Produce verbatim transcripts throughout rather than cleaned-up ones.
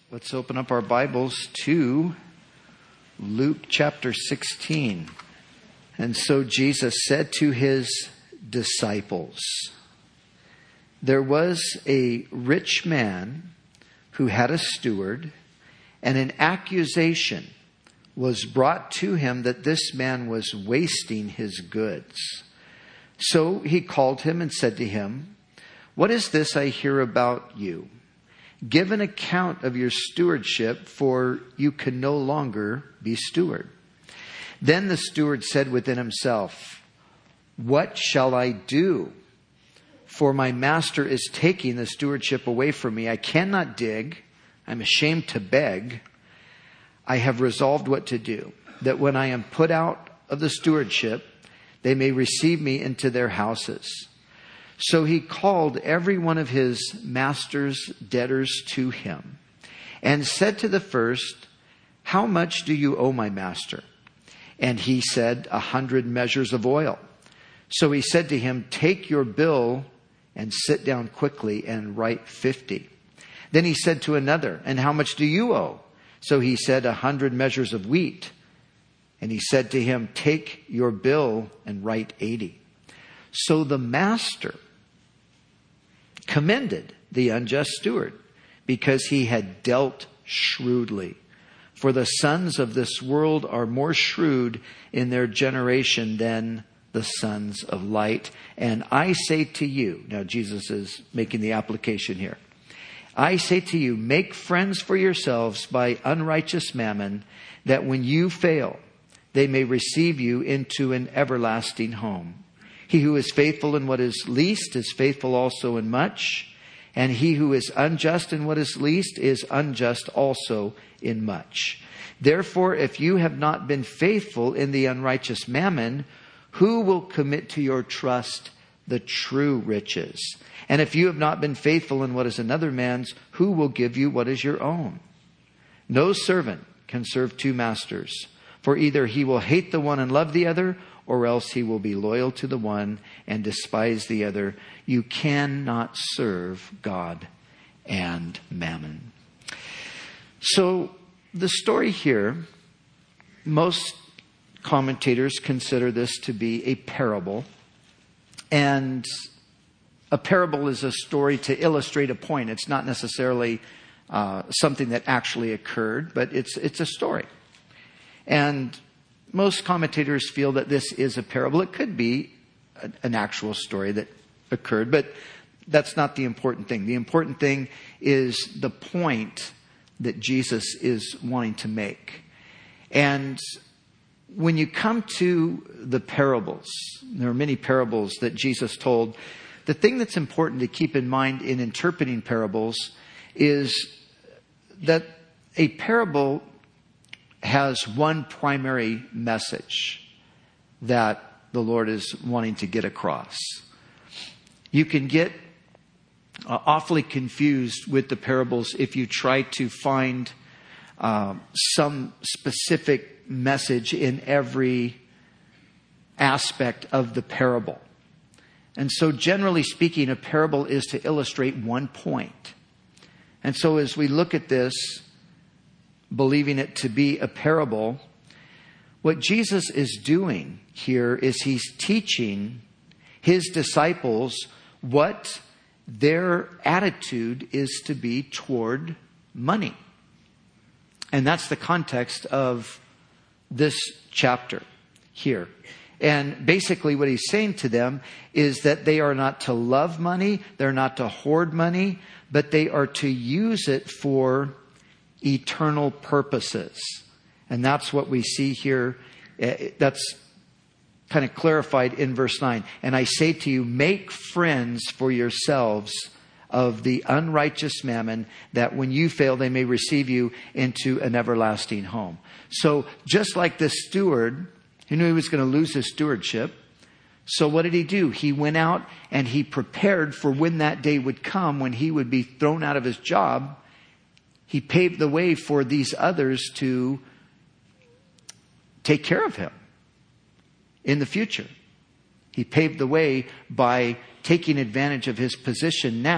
Let's open up our Bibles to Luke chapter sixteen. And so Jesus said to his disciples, there was a rich man who had a steward, and an accusation was brought to him that this man was wasting his goods. So he called him and said to him, "What is this I hear about you? Give an account of your stewardship, for you can no longer be steward." Then the steward said within himself, "What shall I do? For my master is taking the stewardship away from me. I cannot dig. I'm ashamed to beg. I have resolved what to do, that when I am put out of the stewardship, they may receive me into their houses." So he called every one of his master's debtors to him and said to the first, "How much do you owe my master?" And he said, "A hundred measures of oil." So he said to him, "Take your bill and sit down quickly and write fifty." Then he said to another, "And how much do you owe?" So he said, "A hundred measures of wheat." And he said to him, "Take your bill and write eighty." So the master commended the unjust steward because he had dealt shrewdly. For the sons of this world are more shrewd in their generation than the sons of light. And I say to you, now Jesus is making the application here. I say to you, make friends for yourselves by unrighteous mammon, that when you fail, they may receive you into an everlasting home. He who is faithful in what is least is faithful also in much. And he who is unjust in what is least is unjust also in much. Therefore, if you have not been faithful in the unrighteous mammon, who will commit to your trust the true riches? And if you have not been faithful in what is another man's, who will give you what is your own? No servant can serve two masters, for either he will hate the one and love the other, or else he will be loyal to the one and despise the other. You cannot serve God and mammon. So the story here, most commentators consider this to be a parable. And a parable is a story to illustrate a point. It's not necessarily uh, something that actually occurred, but it's it's a story. And most commentators feel that this is a parable. It could be an actual story that occurred, but that's not the important thing. The important thing is the point that Jesus is wanting to make. And when you come to the parables, there are many parables that Jesus told. The thing that's important to keep in mind in interpreting parables is that a parable has one primary message that the Lord is wanting to get across. You can get uh, awfully confused with the parables if you try to find uh, some specific message in every aspect of the parable. And so generally speaking, a parable is to illustrate one point. And so as we look at this, believing it to be a parable, what Jesus is doing here is he's teaching his disciples what their attitude is to be toward money. And that's the context of this chapter here. And basically what he's saying to them is that they are not to love money, they're not to hoard money, but they are to use it for eternal purposes. And that's what we see here. That's kind of clarified in verse nine. And I say to you, make friends for yourselves of the unrighteous mammon, that when you fail, they may receive you into an everlasting home. So just like this steward, he knew he was going to lose his stewardship. So what did he do? He went out and he prepared for when that day would come when he would be thrown out of his job. He paved the way for these others to take care of him in the future. He paved the way by taking advantage of his position now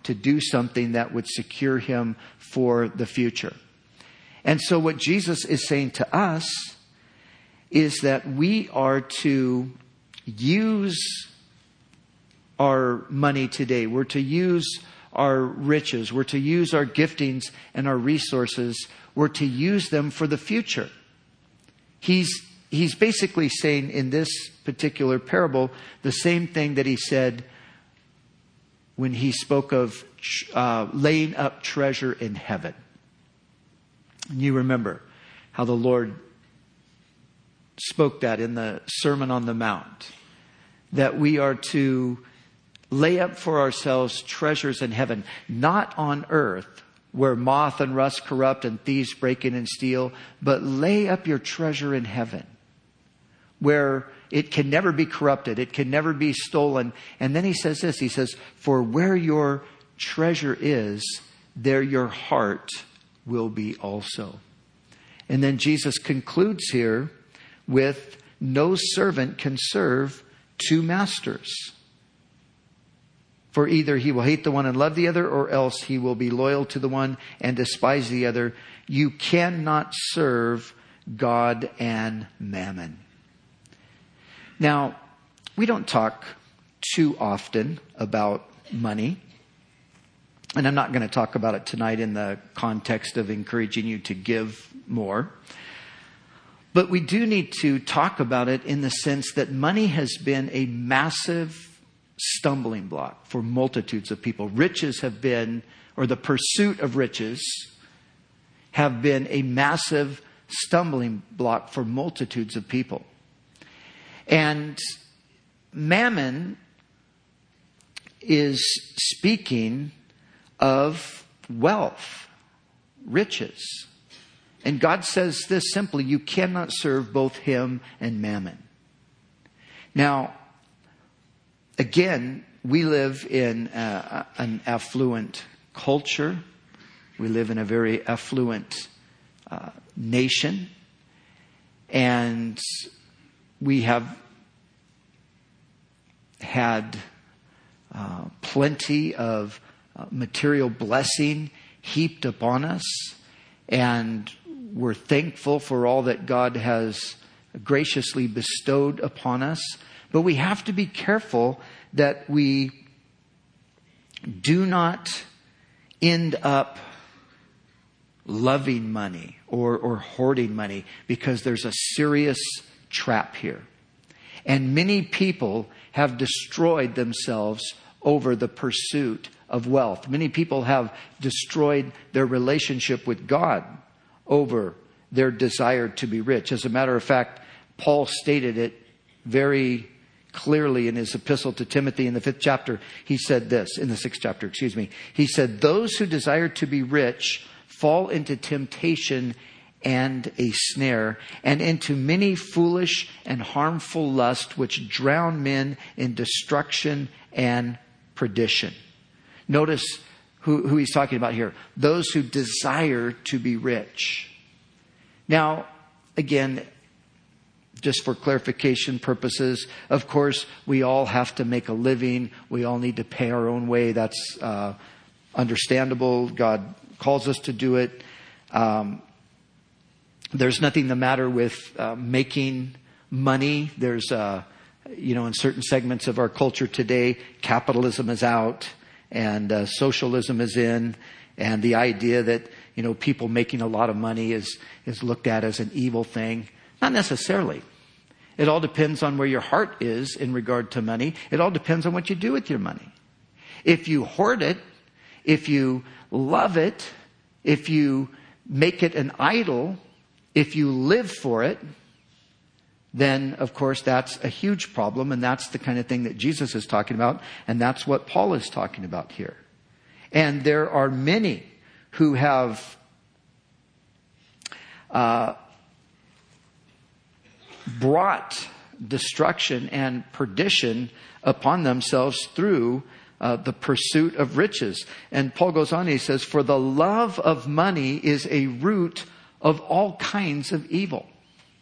to do something that would secure him for the future. And so what Jesus is saying to us is that we are to use our money today. We're to use our riches. We're to use our giftings and our resources. We're to use them for the future. He's, he's basically saying in this particular parable the same thing that he said when he spoke of uh, laying up treasure in heaven. And you remember how the Lord spoke that in the Sermon on the Mount, that we are to lay up for ourselves treasures in heaven, not on earth where moth and rust corrupt and thieves break in and steal, but lay up your treasure in heaven where it can never be corrupted. It can never be stolen. And then he says this, he says, for where your treasure is, there your heart will be also. And then Jesus concludes here with, no servant can serve two masters. For either he will hate the one and love the other, or else he will be loyal to the one and despise the other. You cannot serve God and mammon. Now, we don't talk too often about money. And I'm not going to talk about it tonight in the context of encouraging you to give more. But we do need to talk about it in the sense that money has been a massive stumbling block for multitudes of people. Riches have been, or the pursuit of riches have been a massive stumbling block for multitudes of people. And mammon is speaking of wealth, riches. And God says this simply, you cannot serve both him and mammon. Now, again, we live in a, an affluent culture. We live in a very affluent uh, nation. And we have had uh, plenty of uh, material blessing heaped upon us. And we're thankful for all that God has graciously bestowed upon us. But we have to be careful that we do not end up loving money or, or hoarding money, because there's a serious trap here. And many people have destroyed themselves over the pursuit of wealth. Many people have destroyed their relationship with God over their desire to be rich. As a matter of fact, Paul stated it very clearly in his epistle to Timothy in the fifth chapter. He said this, in the sixth chapter, excuse me. He said, those who desire to be rich fall into temptation and a snare, and into many foolish and harmful lusts, which drown men in destruction and perdition. Notice who, who he's talking about here. Those who desire to be rich. Now, again, just for clarification purposes, of course, we all have to make a living. We all need to pay our own way. That's uh, understandable. God calls us to do it. Um, there's nothing the matter with uh, making money. There's, uh, you know, in certain segments of our culture today, capitalism is out and uh, socialism is in. And the idea that, you know, people making a lot of money is, is looked at as an evil thing. Not necessarily. It all depends on where your heart is in regard to money. It all depends on what you do with your money. If you hoard it, if you love it, if you make it an idol, if you live for it, then, of course, that's a huge problem. And that's the kind of thing that Jesus is talking about. And that's what Paul is talking about here. And there are many who have uh, brought destruction and perdition upon themselves through uh, the pursuit of riches. And Paul goes on, he says, for the love of money is a root of all kinds of evil.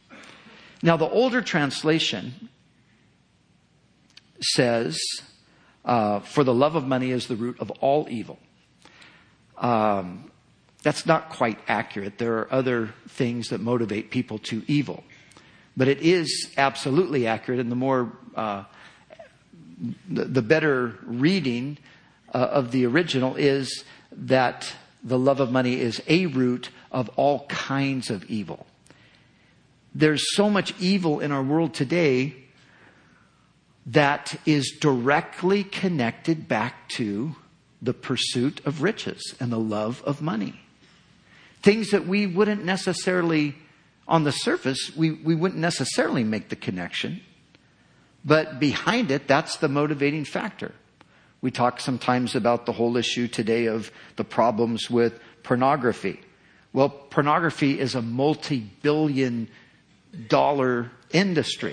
Now, the older translation says, Uh, for the love of money is the root of all evil. Um, that's not quite accurate. There are other things that motivate people to evil. But it is absolutely accurate, and the more, uh, the, the better reading uh, of the original is that the love of money is a root of all kinds of evil. There's so much evil in our world today that is directly connected back to the pursuit of riches and the love of money. Things that we wouldn't necessarily, on the surface, we, we wouldn't necessarily make the connection. But behind it, that's the motivating factor. We talk sometimes about the whole issue today of the problems with pornography. Well, pornography is a multi-billion dollar industry.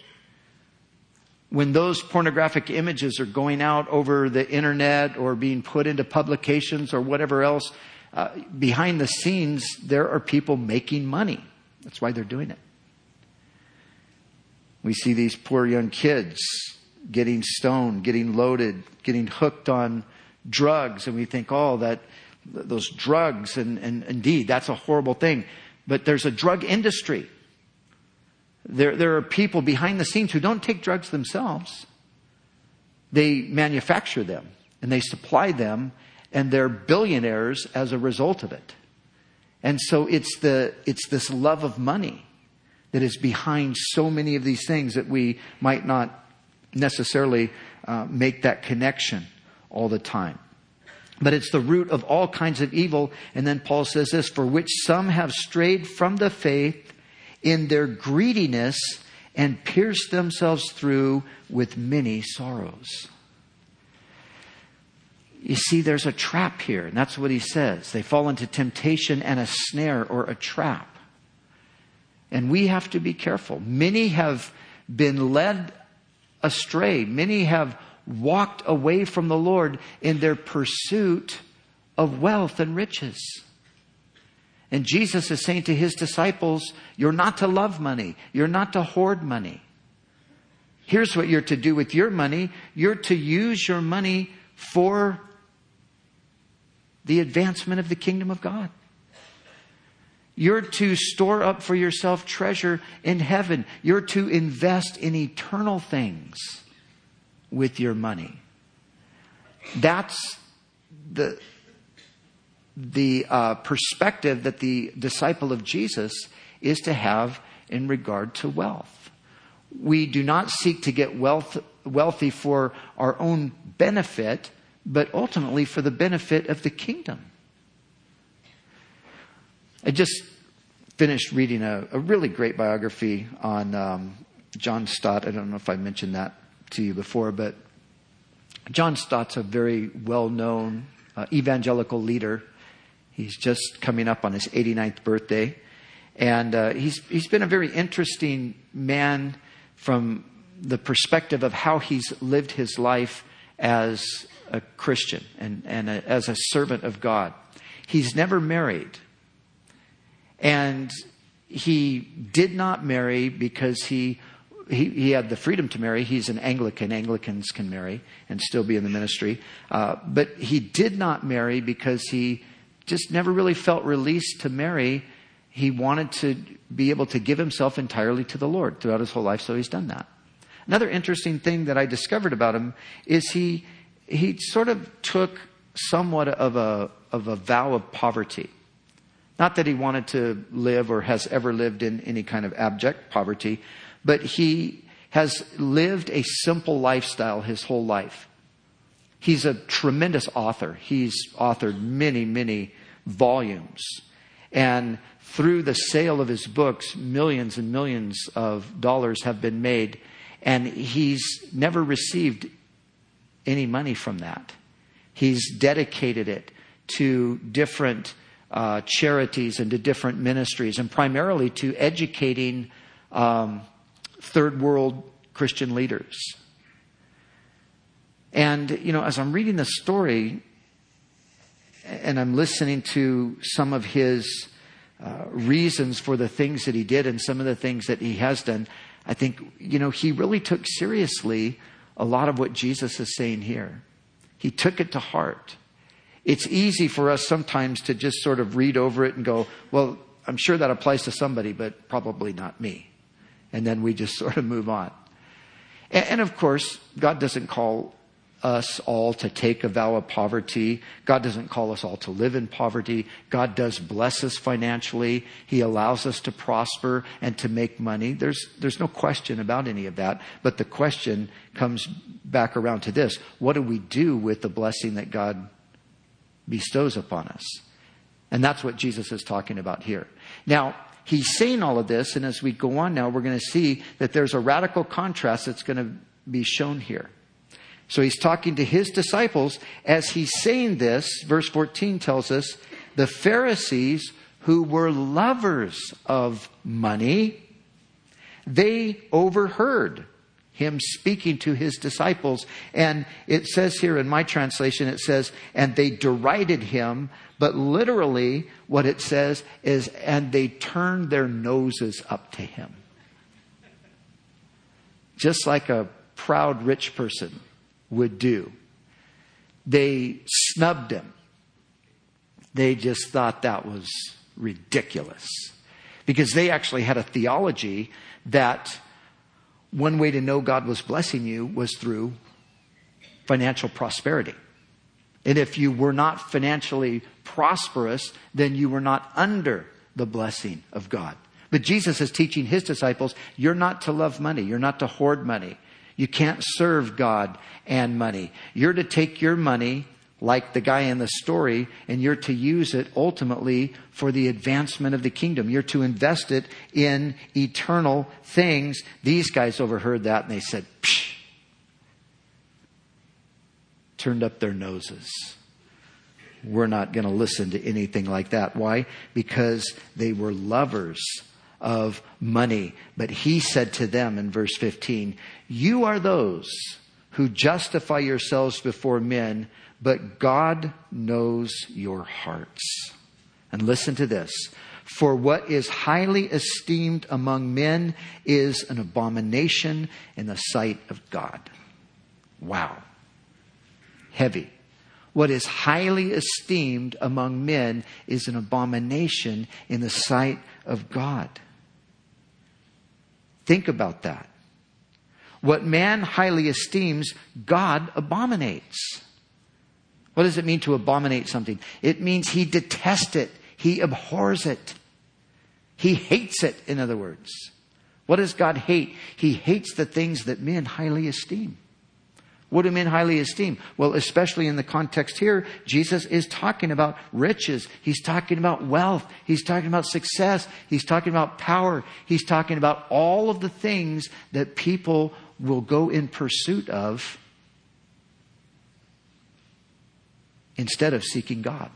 When those pornographic images are going out over the internet or being put into publications or whatever else, uh, behind the scenes, there are people making money. That's why they're doing it. We see these poor young kids getting stoned, getting loaded, getting hooked on drugs, and we think, oh, that those drugs, and, and indeed, that's a horrible thing. But there's a drug industry. There, there are people behind the scenes who don't take drugs themselves. They manufacture them and they supply them, and they're billionaires as a result of it. And so it's the it's this love of money that is behind so many of these things that we might not necessarily uh, make that connection all the time. But it's the root of all kinds of evil. And then Paul says this, for which some have strayed from the faith in their greediness and pierced themselves through with many sorrows. You see, there's a trap here, and that's what he says. They fall into temptation and a snare or a trap. And we have to be careful. Many have been led astray. Many have walked away from the Lord in their pursuit of wealth and riches. And Jesus is saying to his disciples, you're not to love money. You're not to hoard money. Here's what you're to do with your money. You're to use your money for the advancement of the kingdom of God. You're to store up for yourself treasure in heaven. You're to invest in eternal things with your money. That's the, the uh, perspective that the disciple of Jesus is to have in regard to wealth. We do not seek to get wealth, wealthy for our own benefit, but ultimately for the benefit of the kingdom. I just finished reading a, a really great biography on um, John Stott. I don't know if I mentioned that to you before, but John Stott's a very well-known uh, evangelical leader. He's just coming up on his eighty-ninth birthday. And uh, he's he's been a very interesting man from the perspective of how he's lived his life as a Christian and, and a, as a servant of God. He's never married. And he did not marry because he, he he had the freedom to marry. He's an Anglican. Anglicans can marry and still be in the ministry. Uh, but he did not marry because he just never really felt released to marry. He wanted to be able to give himself entirely to the Lord throughout his whole life, so he's done that. Another interesting thing that I discovered about him is he he sort of took somewhat of a of a vow of poverty. Not that he wanted to live or has ever lived in any kind of abject poverty, but he has lived a simple lifestyle his whole life. He's a tremendous author. He's authored many, many volumes. And through the sale of his books, millions and millions of dollars have been made. And he's never received any money from that. He's dedicated it to different uh, charities and to different ministries, and primarily to educating um, third world Christian leaders. And, you know, as I'm reading the story and I'm listening to some of his uh, reasons for the things that he did and some of the things that he has done, I think, you know, he really took seriously a lot of what Jesus is saying here. He took it to heart. It's easy for us sometimes to just sort of read over it and go, well, I'm sure that applies to somebody, but probably not me. And then we just sort of move on. And, and of course, God doesn't call us all to take a vow of poverty. God doesn't call us all to live in poverty. God does bless us financially. He allows us to prosper and to make money. There's, there's no question about any of that. But the question comes back around to this. What do we do with the blessing that God bestows upon us? And that's what Jesus is talking about here. Now, he's saying all of this, and as we go on now, we're going to see that there's a radical contrast that's going to be shown here. So he's talking to his disciples. As he's saying this, verse fourteen tells us, the Pharisees who were lovers of money, they overheard him speaking to his disciples. And it says here in my translation, it says, and they derided him. But literally what it says is, and they turned their noses up to him. Just like a proud rich person would do. They snubbed him. They just thought that was ridiculous. Because they actually had a theology that one way to know God was blessing you was through financial prosperity. And if you were not financially prosperous, then you were not under the blessing of God. But Jesus is teaching his disciples, you're not to love money. You're not to hoard money. You can't serve God and money. You're to take your money, like the guy in the story, and you're to use it ultimately for the advancement of the kingdom. You're to invest it in eternal things. These guys overheard that and they said, psh, turned up their noses. We're not going to listen to anything like that. Why? Because they were lovers of money. But he said to them in verse fifteen, you are those who justify yourselves before men, but God knows your hearts. And listen to this. For what is highly esteemed among men is an abomination in the sight of God. Wow. Heavy. What is highly esteemed among men is an abomination in the sight of God. Think about that. What man highly esteems, God abominates. What does it mean to abominate something? It means he detests it. He abhors it. He hates it, in other words. What does God hate? He hates the things that men highly esteem. What do men highly esteem? Well, especially in the context here, Jesus is talking about riches. He's talking about wealth. He's talking about success. He's talking about power. He's talking about all of the things that people will go in pursuit of instead of seeking God.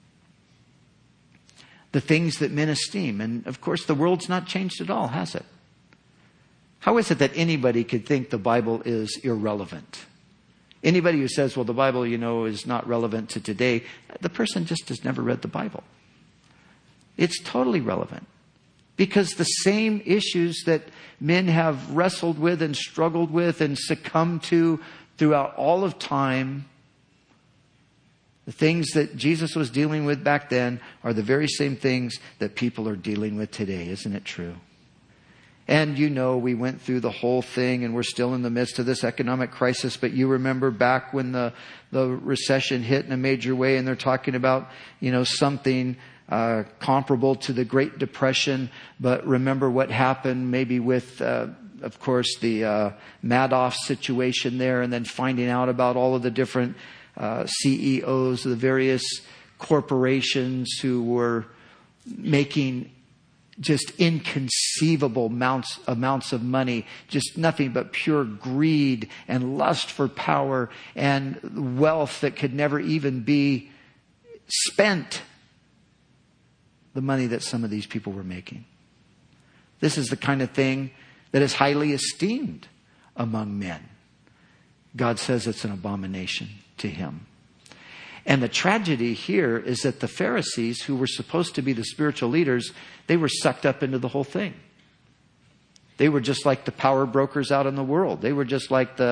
The things that men esteem. And of course, the world's not changed at all, has it? How is it that anybody could think the Bible is irrelevant? Anybody who says, well, the Bible, you know, is not relevant to today, the person just has never read the Bible. It's totally relevant. Because the same issues that men have wrestled with and struggled with and succumbed to throughout all of time, the things that Jesus was dealing with back then are the very same things that people are dealing with today. Isn't it true? And you know, we went through the whole thing and we're still in the midst of this economic crisis. But you remember back when the, the recession hit in a major way and they're talking about, you know, something uh, comparable to the Great Depression. But remember what happened maybe with, uh, of course, the uh, Madoff situation there, and then finding out about all of the different uh, C E Os of the various corporations who were making just inconceivable amounts, amounts of money, just nothing but pure greed and lust for power and wealth that could never even be spent. The money that some of these people were making. This is the kind of thing that is highly esteemed among men. God says it's an abomination to him. And the tragedy here is that the Pharisees, who were supposed to be the spiritual leaders, they were sucked up into the whole thing. They were just like the power brokers out in the world. They were just like the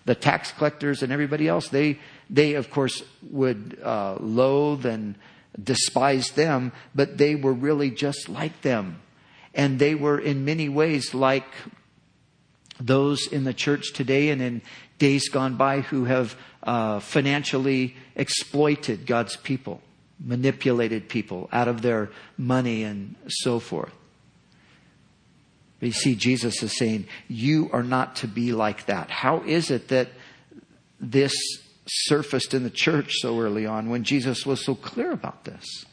The tax collectors and everybody else, they, they of course would uh, loathe and despise them, but they were really just like them. And they were in many ways like those in the church today and in days gone by who have uh, financially exploited God's people, manipulated people out of their money and so forth. But you see, Jesus is saying, you are not to be like that. How is it that this surfaced in the church so early on when Jesus was so clear about this?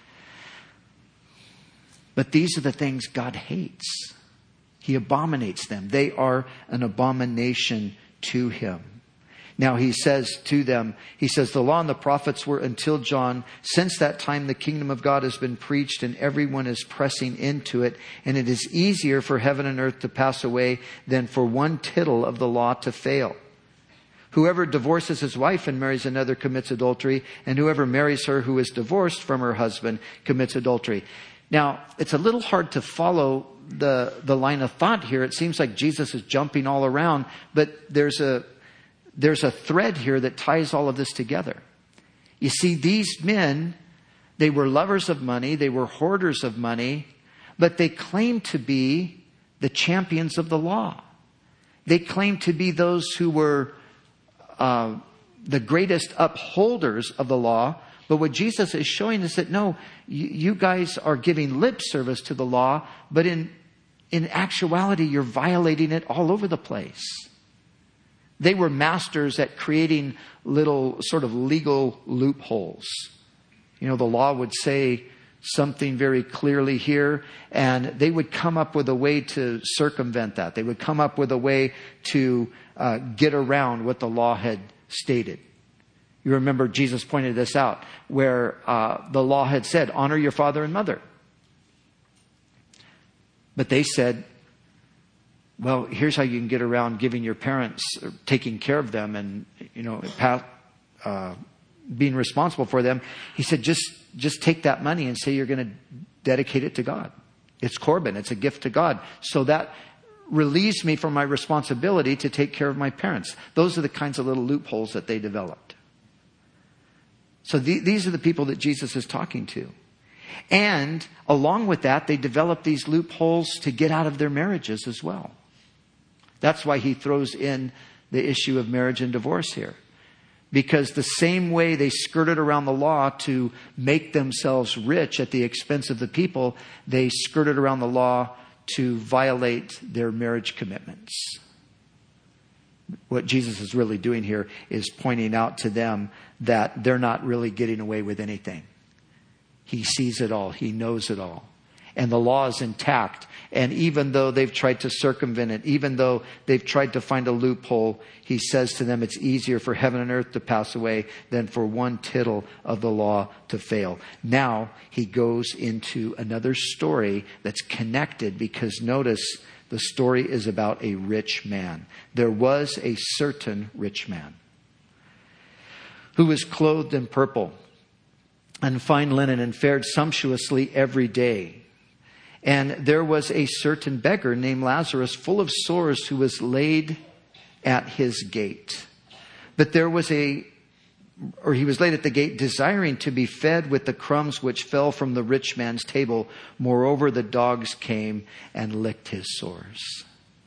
But these are the things God hates. He abominates them. They are an abomination to him. Now he says to them, he says, the law and the prophets were until John. Since that time, the kingdom of God has been preached and everyone is pressing into it. And it is easier for heaven and earth to pass away than for one tittle of the law to fail. Whoever divorces his wife and marries another commits adultery. And whoever marries her who is divorced from her husband commits adultery. Now, it's a little hard to follow the, the line of thought here. It seems like Jesus is jumping all around, but there's a, there's a thread here that ties all of this together. You see, these men, they were lovers of money, they were hoarders of money, but they claimed to be the champions of the law. They claimed to be those who were uh, the greatest upholders of the law. But what Jesus is showing is that, no, you, you guys are giving lip service to the law, but in, in actuality, you're violating it all over the place. They were masters at creating little sort of legal loopholes. You know, the law would say something very clearly here, and they would come up with a way to circumvent that. They would come up with a way to uh, get around what the law had stated. You remember Jesus pointed this out, where uh, the law had said, honor your father and mother. But they said, well, here's how you can get around giving your parents, or taking care of them and, you know, uh, being responsible for them. He said, just, just take that money and say you're going to dedicate it to God. It's Corban. It's a gift to God. So that relieves me from my responsibility to take care of my parents. Those are the kinds of little loopholes that they developed. So the, these are the people that Jesus is talking to. And along with that, they develop these loopholes to get out of their marriages as well. That's why he throws in the issue of marriage and divorce here. Because the same way they skirted around the law to make themselves rich at the expense of the people, they skirted around the law to violate their marriage commitments. What Jesus is really doing here is pointing out to them that they're not really getting away with anything. He sees it all. He knows it all. And the law is intact. And even though they've tried to circumvent it, even though they've tried to find a loophole, he says to them, it's easier for heaven and earth to pass away than for one tittle of the law to fail. Now he goes into another story that's connected, because notice the story is about a rich man. There was a certain rich man who was clothed in purple and fine linen and fared sumptuously every day. And there was a certain beggar named Lazarus, full of sores, who was laid at his gate. But there was a, or he was laid at the gate, desiring to be fed with the crumbs which fell from the rich man's table. Moreover, the dogs came and licked his sores.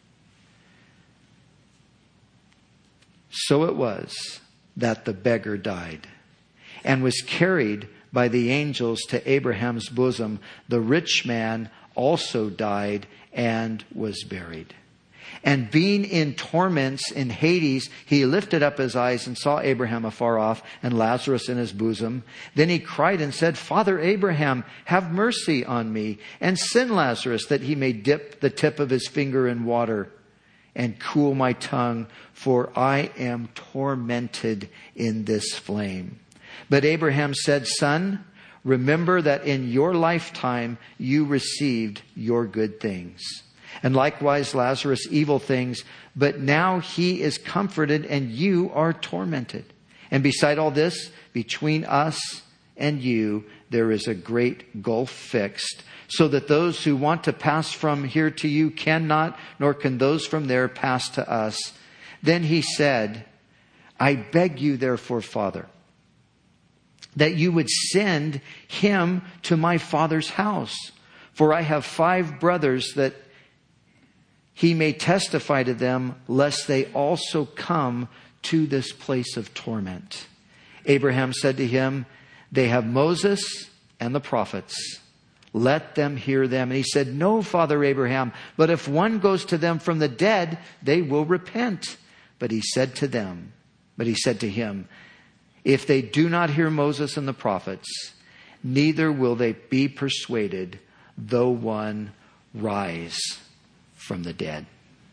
So it was that the beggar died and was carried by the angels to Abraham's bosom. The rich man also died and was buried. And being in torments in Hades, he lifted up his eyes and saw Abraham afar off and Lazarus in his bosom. Then he cried and said, Father Abraham, have mercy on me and send Lazarus that he may dip the tip of his finger in water and cool my tongue, for I am tormented in this flame. But Abraham said, Son, remember that in your lifetime you received your good things, and likewise Lazarus evil things, but now he is comforted and you are tormented. And beside all this, between us and you, there is a great gulf fixed, so that those who want to pass from here to you cannot, nor can those from there pass to us. Then he said, I beg you, therefore, Father, that you would send him to my father's house. For I have five brothers, that he may testify to them, lest they also come to this place of torment. Abraham said to him, they have Moses and the prophets. Let them hear them. And he said, no, Father Abraham, but if one goes to them from the dead, they will repent. But he said to them, but he said to him, if they do not hear Moses and the prophets, neither will they be persuaded, though one rise from the dead.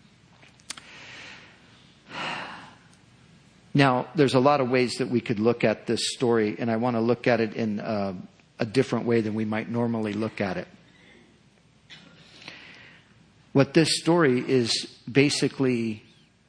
Now, there's a lot of ways that we could look at this story, and I want to look at it in uh, a different way than we might normally look at it. What this story is basically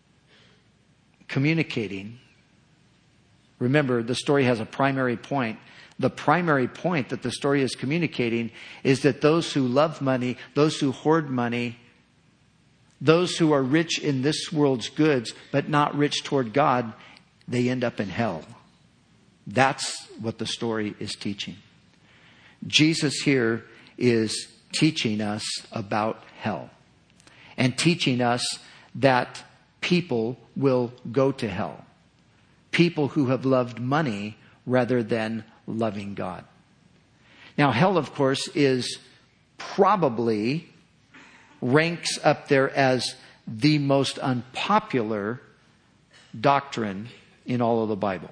communicating, remember, the story has a primary point. The primary point that the story is communicating is that those who love money, those who hoard money, those who are rich in this world's goods, but not rich toward God, they end up in hell. That's what the story is teaching. Jesus here is teaching us about hell and teaching us that people will go to hell. People who have loved money rather than loving God. Now, hell, of course, is probably ranks up there as the most unpopular doctrine in all of the Bible.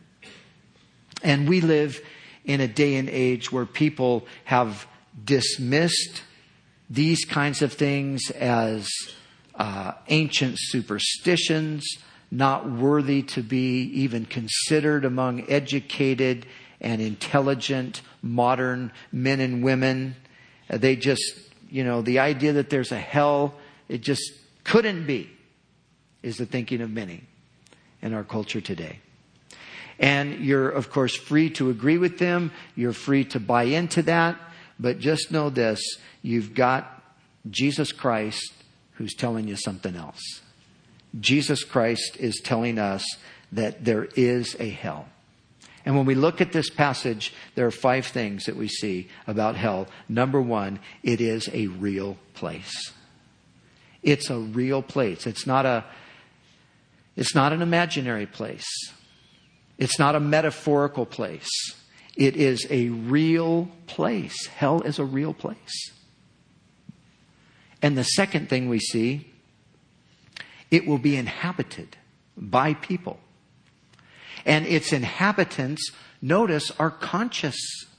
And we live in a day and age where people have dismissed these kinds of things as uh, ancient superstitions, not worthy to be even considered among educated and intelligent modern men and women. Uh, they just, you know, the idea that there's a hell, it just couldn't be, is the thinking of many in our culture today. And you're, of course, free to agree with them. You're free to buy into that. But just know this, you've got Jesus Christ who's telling you something else. Jesus Christ is telling us that there is a hell. And when we look at this passage, there are five things that we see about hell. Number one, it is a real place. It's a real place. It's not a, it's not an imaginary place. It's not a metaphorical place. It is a real place. Hell is a real place. And the second thing we see, it will be inhabited by people. And its inhabitants, notice, are conscious.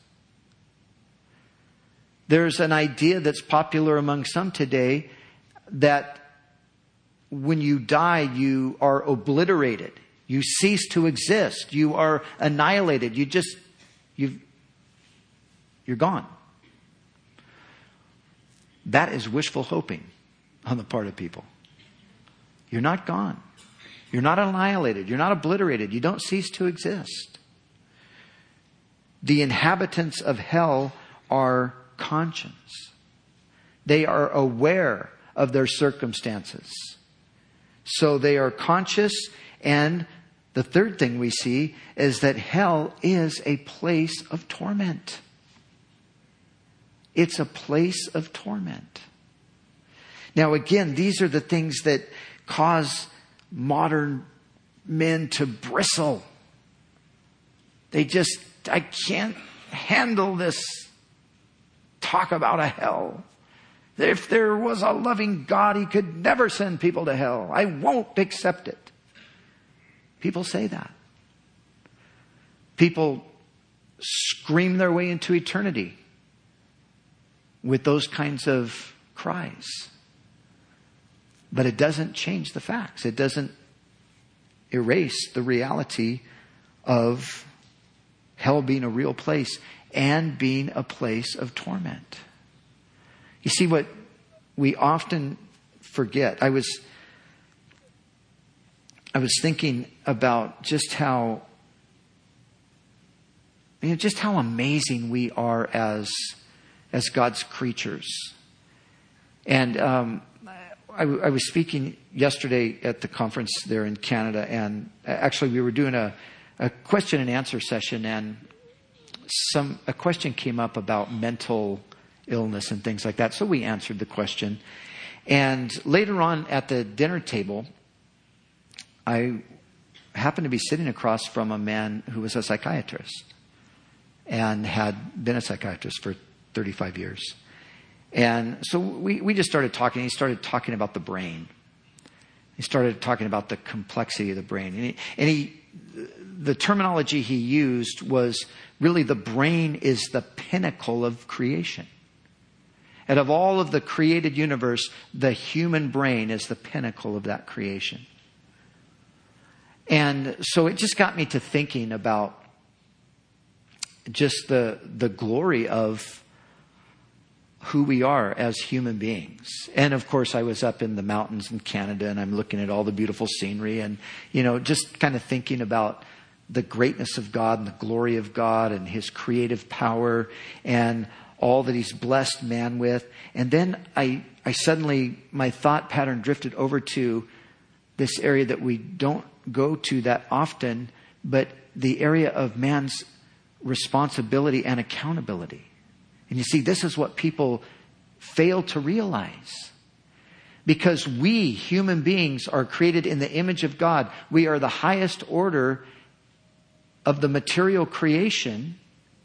There's an idea that's popular among some today that when you die, you are obliterated. You cease to exist. You are annihilated. You just, you you're gone. That is wishful hoping on the part of people. You're not gone. You're not annihilated. You're not obliterated. You don't cease to exist. The inhabitants of hell are conscious. They are aware of their circumstances. So they are conscious. And the third thing we see is that hell is a place of torment. It's a place of torment. Now, again, these are the things that cause modern men to bristle. They just, I can't handle this talk about a hell. If there was a loving God, he could never send people to hell. I won't accept it. People say that. People scream their way into eternity with those kinds of cries. But it doesn't change the facts. It doesn't erase the reality of hell being a real place and being a place of torment. You see, what we often forget, I was I was thinking about just how, you know, just how amazing we are as, as God's creatures. And um, I, I was speaking yesterday at the conference there in Canada, and actually we were doing a, a question and answer session, and some a question came up about mental illness and things like that. So we answered the question. And later on at the dinner table, I happened to be sitting across from a man who was a psychiatrist and had been a psychiatrist for thirty-five years. And so we, we just started talking. He started talking about the brain. He started talking about the complexity of the brain. And he, and he the terminology he used was really the brain is the pinnacle of creation. And of all of the created universe, the human brain is the pinnacle of that creation. And so it just got me to thinking about just the the glory of who we are as human beings. And of course, I was up in the mountains in Canada, and I'm looking at all the beautiful scenery, and, you know, just kind of thinking about the greatness of God and the glory of God and his creative power and all that he's blessed man with. And then I, I suddenly, my thought pattern drifted over to this area that we don't go to that often, but the area of man's responsibility and accountability. And you see, this is what people fail to realize. Because we, human beings, are created in the image of God. We are the highest order of the material creation.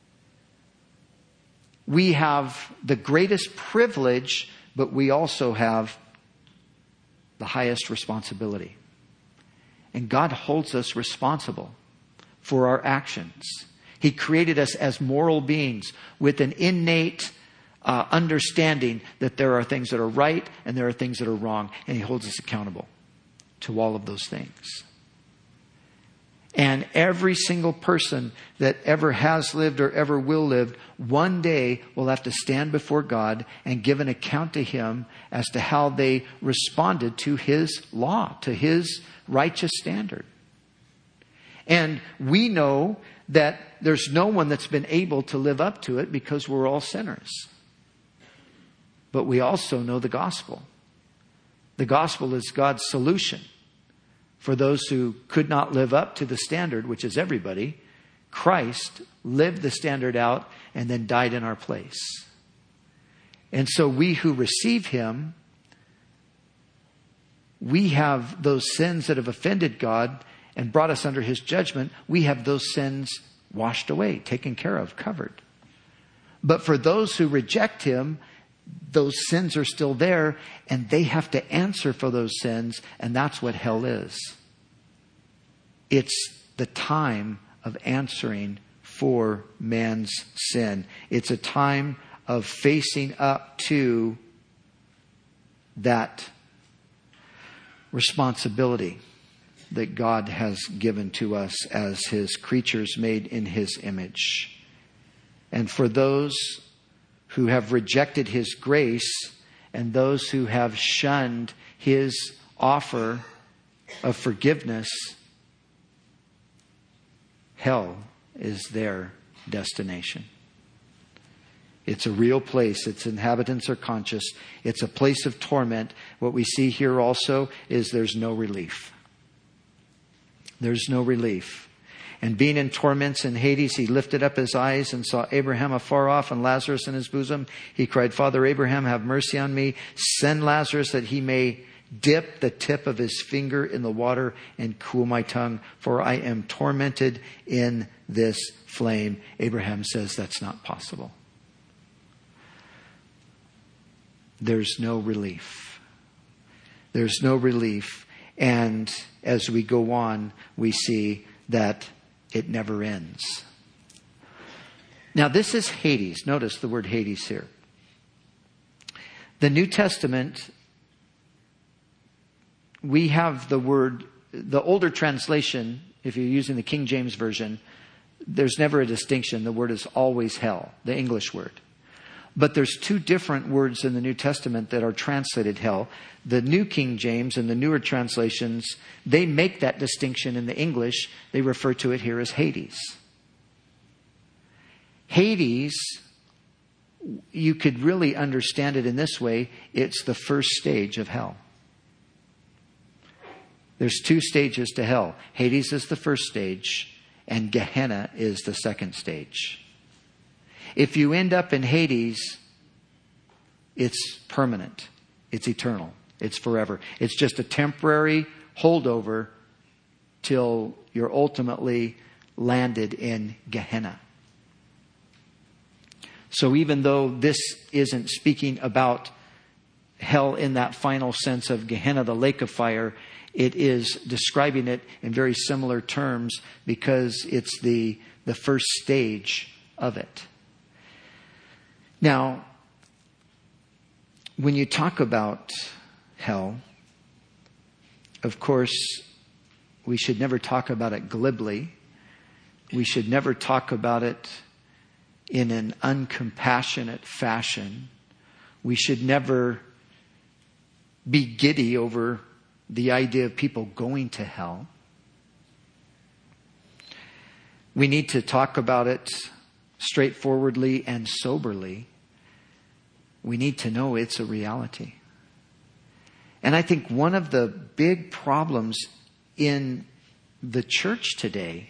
We have the greatest privilege, but we also have the highest responsibility. And God holds us responsible for our actions. He created us as moral beings with an innate uh, understanding that there are things that are right and there are things that are wrong. And he holds us accountable to all of those things. And every single person that ever has lived or ever will live, one day will have to stand before God and give an account to him as to how they responded to his law, to his righteous standard. And we know that there's no one that's been able to live up to it because we're all sinners. But we also know the gospel. The gospel is God's solution for those who could not live up to the standard, which is everybody. Christ lived the standard out and then died in our place. And so we who receive him, we have those sins that have offended God and brought us under his judgment. We have those sins washed away, taken care of, covered. But for those who reject him, those sins are still there, and they have to answer for those sins, and that's what hell is. It's the time of answering for man's sin. It's a time of facing up to that responsibility that God has given to us as his creatures made in his image. And for those who have rejected his grace and those who have shunned his offer of forgiveness, hell is their destination. It's a real place. Its inhabitants are conscious. It's a place of torment. What we see here also is there's no relief. There's no relief. And being in torments in Hades, he lifted up his eyes and saw Abraham afar off and Lazarus in his bosom. He cried, Father Abraham, have mercy on me. Send Lazarus that he may dip the tip of his finger in the water and cool my tongue, for I am tormented in this flame. Abraham says that's not possible. There's no relief. There's no relief. And as we go on, we see that it never ends. Now, this is Hades. Notice the word Hades here. The New Testament, we have the word, the older translation, if you're using the King James Version, there's never a distinction. The word is always hell, the English word. But there's two different words in the New Testament that are translated hell. The New King James and the newer translations, they make that distinction in the English. They refer to it here as Hades. Hades, you could really understand it in this way. It's the first stage of hell. There's two stages to hell. Hades is the first stage, and Gehenna is the second stage. If you end up in Hades, it's permanent. It's eternal. It's forever. It's just a temporary holdover till you're ultimately landed in Gehenna. So even though this isn't speaking about hell in that final sense of Gehenna, the lake of fire, it is describing it in very similar terms because it's the, the first stage of it. Now, when you talk about hell, of course, we should never talk about it glibly. We should never talk about it in an uncompassionate fashion. We should never be giddy over the idea of people going to hell. We need to talk about it straightforwardly and soberly. We need to know it's a reality. And I think one of the big problems in the church today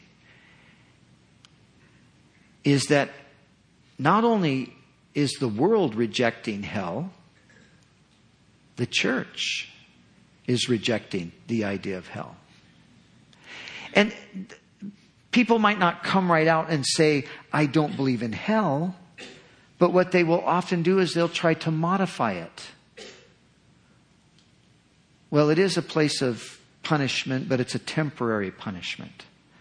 is that not only is the world rejecting hell, the church is rejecting the idea of hell. And people might not come right out and say, I don't believe in hell. But what they will often do is they'll try to modify it. Well, it is a place of punishment, but it's a temporary punishment.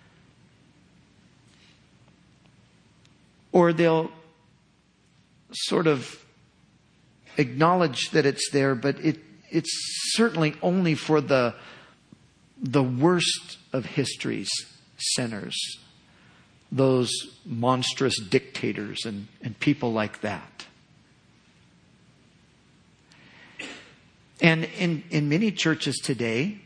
Or they'll sort of acknowledge that it's there, but it it's certainly only for the, the worst of history's sinners. Those monstrous dictators and, and people like that. And in, in many churches today,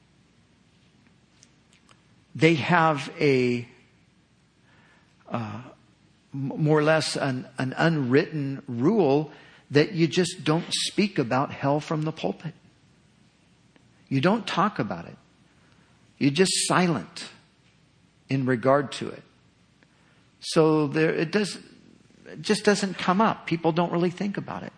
they have a uh, more or less an, an unwritten rule that you just don't speak about hell from the pulpit. You don't talk about it. You're just silent in regard to it. So there, it does, it just doesn't come up. People don't really think about it.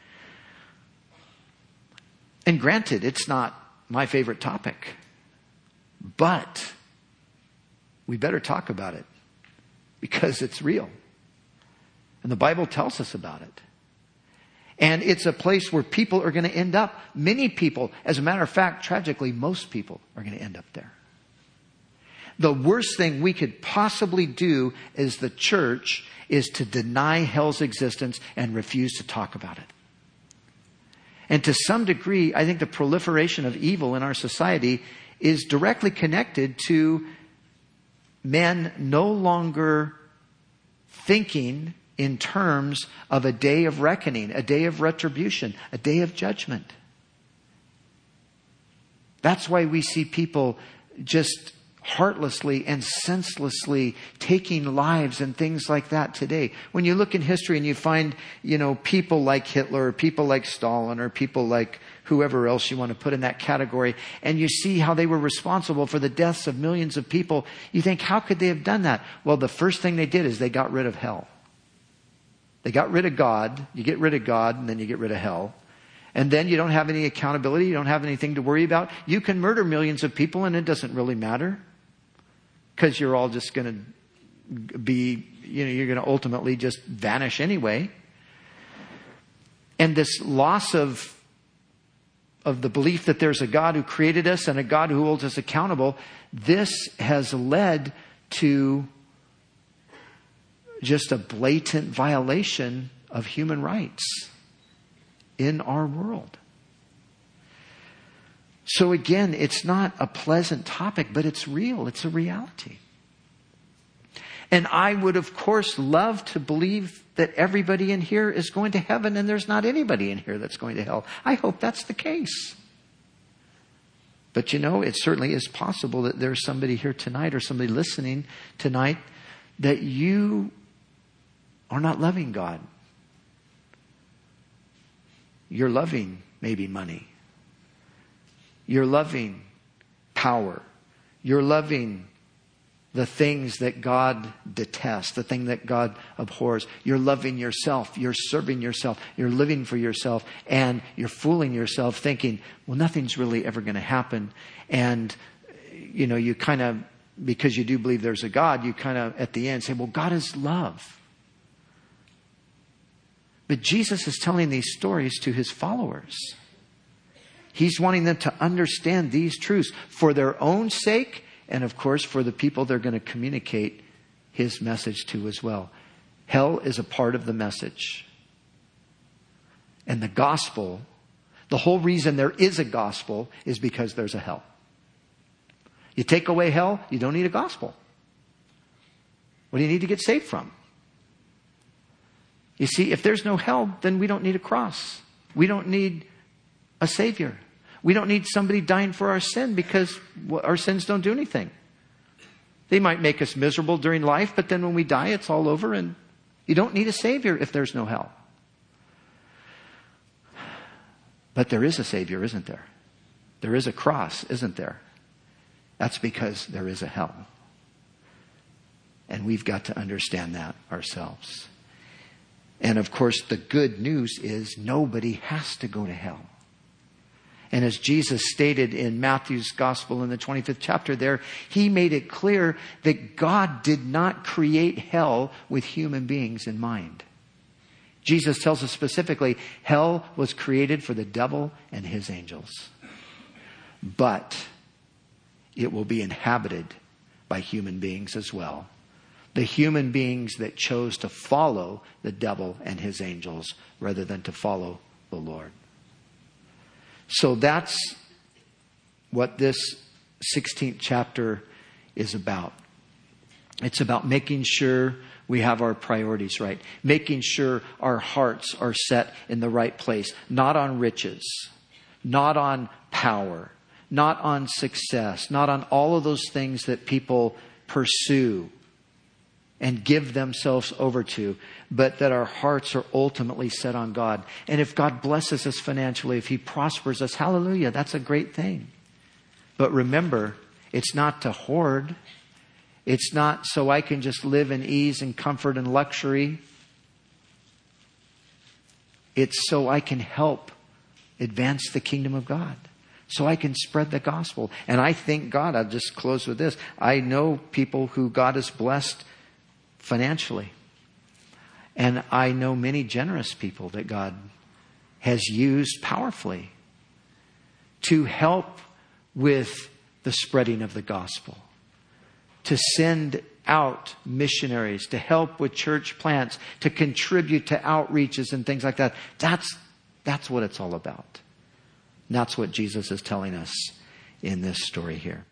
And granted, it's not my favorite topic, but we better talk about it because it's real. And the Bible tells us about it. And it's a place where people are going to end up. Many people, as a matter of fact, tragically, most people are going to end up there. The worst thing we could possibly do as the church is to deny hell's existence and refuse to talk about it. And to some degree, I think the proliferation of evil in our society is directly connected to men no longer thinking in terms of a day of reckoning, a day of retribution, a day of judgment. That's why we see people just heartlessly and senselessly taking lives and things like that today. When you look in history and you find, you know, people like Hitler or people like Stalin or people like whoever else you want to put in that category, and you see how they were responsible for the deaths of millions of people, you think, how could they have done that? Well, the first thing they did is they got rid of hell. They got rid of God. You get rid of God and then you get rid of hell. And then you don't have any accountability. You don't have anything to worry about. You can murder millions of people and it doesn't really matter. Because you're all just going to be, you know, you're going to ultimately just vanish anyway. And this loss of, of the belief that there's a God who created us and a God who holds us accountable, this has led to just a blatant violation of human rights in our world. So again, it's not a pleasant topic, but it's real. It's a reality. And I would, of course, love to believe that everybody in here is going to heaven and there's not anybody in here that's going to hell. I hope that's the case. But you know, it certainly is possible that there's somebody here tonight or somebody listening tonight that you are not loving God. You're loving maybe money. You're loving power. You're loving the things that God detests, the thing that God abhors. You're loving yourself. You're serving yourself. You're living for yourself. And you're fooling yourself thinking, well, nothing's really ever going to happen. And, you know, you kind of, because you do believe there's a God, you kind of at the end say, well, God is love. But Jesus is telling these stories to his followers. He's wanting them to understand these truths for their own sake, and of course, for the people they're going to communicate his message to as well. Hell is a part of the message. And the gospel, the whole reason there is a gospel is because there's a hell. You take away hell, you don't need a gospel. What do you need to get saved from? You see, if there's no hell, then we don't need a cross. We don't need a savior. We don't need somebody dying for our sin because our sins don't do anything. They might make us miserable during life, but then when we die, it's all over, and you don't need a savior if there's no hell. But there is a savior, isn't there? There is a cross, isn't there? That's because there is a hell. And we've got to understand that ourselves. And of course, the good news is nobody has to go to hell. And as Jesus stated in Matthew's gospel in the twenty-fifth chapter there, he made it clear that God did not create hell with human beings in mind. Jesus tells us specifically, hell was created for the devil and his angels. But it will be inhabited by human beings as well. The human beings that chose to follow the devil and his angels rather than to follow the Lord. So that's what this sixteenth chapter is about. It's about making sure we have our priorities right. Making sure our hearts are set in the right place. Not on riches. Not on power. Not on success. Not on all of those things that people pursue and give themselves over to, but that our hearts are ultimately set on God. And if God blesses us financially, if he prospers us, hallelujah, that's a great thing. But remember, it's not to hoard. It's not so I can just live in ease and comfort and luxury. It's so I can help advance the kingdom of God. So I can spread the gospel. And I thank God, I'll just close with this. I know people who God has blessed financially. And I know many generous people that God has used powerfully to help with the spreading of the gospel, to send out missionaries, to help with church plants, to contribute to outreaches and things like that. That's, that's what it's all about. And that's what Jesus is telling us in this story here.